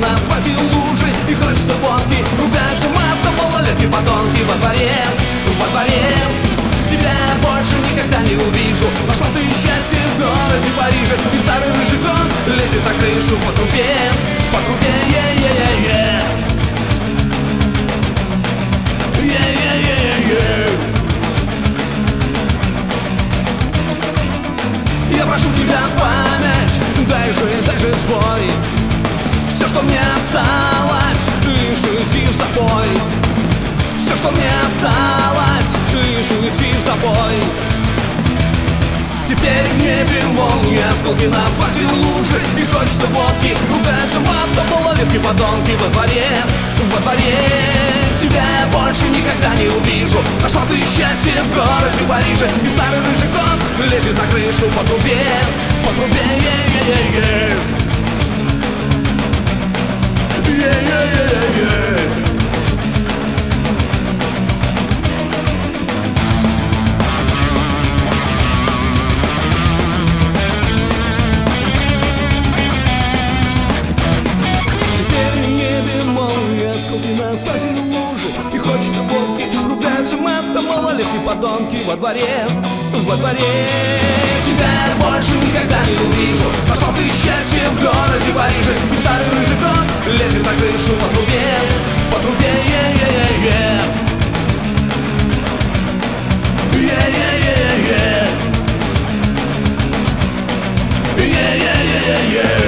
на асфальте лужи, и хочется водки. Ругаются матом малолетки подонки во дворе, во дворе. Тебя больше никогда не увижу. Нашла ты счастье в городе Париже, и старый рыжий кот лезет на крышу по трубе, по трубе, е-е-е-е. Я прошу тебя память, дай же сбой. Все, что мне осталось, лишь уйти в запой. Все, что мне осталось, лишь уйти в запой. Теперь в небе молнии, осколки на асфальте лужи, и хочется водки. Ругаются матом малолетки подонки во дворе, во дворе. Тебя я больше никогда не увижу. Нашла ты счастье в городе Париже, и старый рыжий кот лезет на крышу по трубе, по трубе, е-е-е-е. Е-е-е-е. Осколки на асфальте лужи, и хочется водки. Ругаются матом малолетки подонки во дворе, во дворе. Тебя я больше никогда не увижу. Нашла ты счастье в городе Париже, и старый рыжий кот лезет на крышу по трубе, по трубе, е-е-е-е. Е-е-е-е-е. Е-е-е-е-е.